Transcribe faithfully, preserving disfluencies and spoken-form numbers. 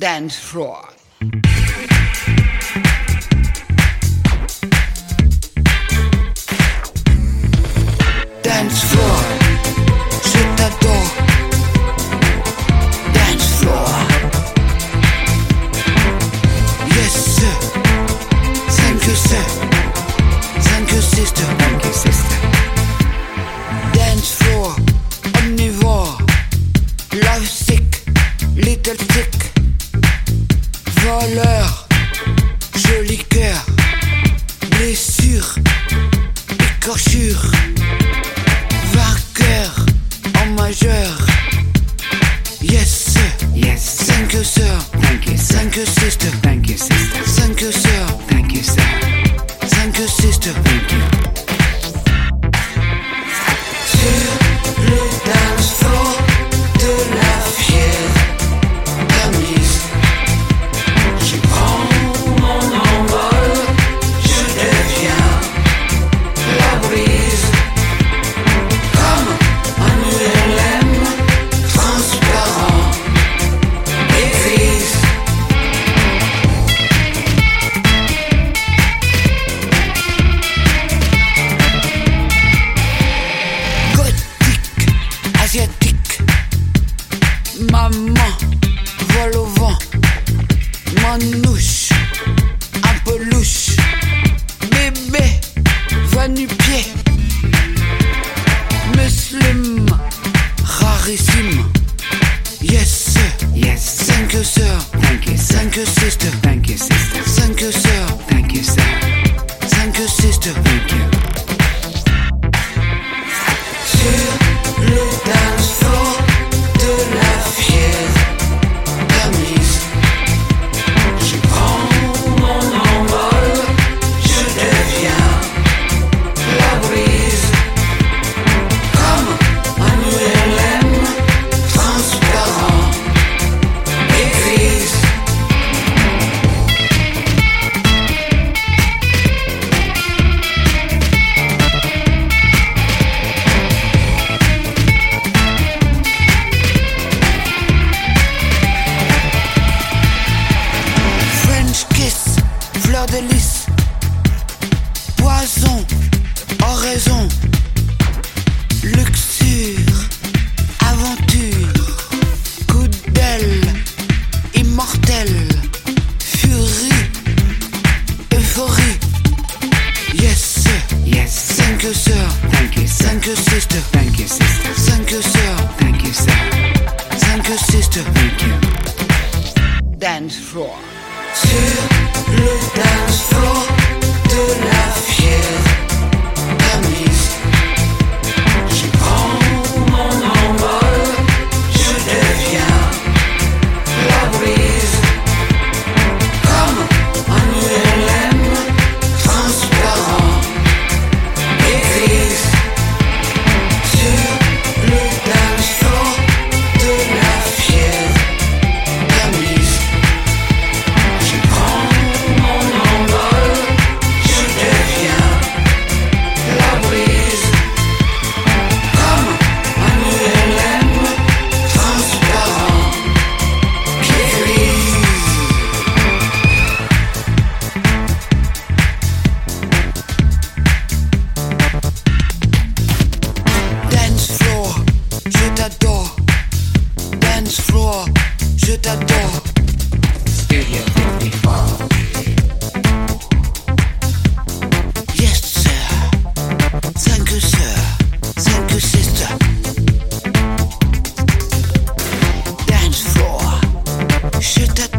Dance floor. Dance floor, je t'adore. Dance floor. Yes sir, thank you sir, thank you sister, thank you sister. Dance floor, omnivore, love sick, little sick, voleur, joli cœur, blessure, écorchure. Vainqueur en majeur. Yes sir, yes. Thank you sir, thank you sir. Thank you sister, thank you sister. Thank you sir, thank you sir. Thank you sister, thank you. Sur le dance floor de la fière Tamise, je prends mon envol, je deviens la brise. Un U L M transparent et gris. Gothique, asiatique. Maman vole au vent. Manouche, un peu louche. Bébé, va nu-pied. Muslim, rarissime. Yes sir, yes. Thank you sir, thank you. Thank you sister, thank you sister. Thank you sir, thank you sir. Thank you sister, thank you. Sur le dance floor de la fière Tamise, je prends mon envol, je deviens la brise. Un U L M transparent et gris. French kiss, fleur de lys, poison, oraison. Luxure, aventure, coup d'aile, immortel, furie, euphorie. Yes sir, yes. Thank you sir, thank you. Thank you sister, thank you sister. Thank you sir, thank you sir. Thank you sister, thank you. Dance floor. Sur le dance floor de la fière Tamise, je prends mon envol, je deviens la brise. Comme un U L M transparent et gris. Sur le dance floor de la fière Tamise, je prends mon envol, je deviens la brise. Comme un U L M transparent qui grise. Dance floor, je t'adore. Dance floor, je t'adore. Studio fifty-four. Yes sir, thank you sir, thank you sister. Dance floor, je t'adore.